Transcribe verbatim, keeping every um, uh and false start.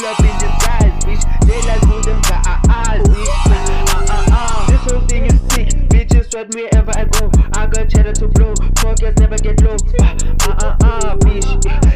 up in disguise, bitch. They like who them got eyes, bitch. Uh, uh, uh. This whole thing is sick, bitches sweat wherever I go. I got cheddar to blow, pockets never get low. Uh, uh, uh, uh, bitch.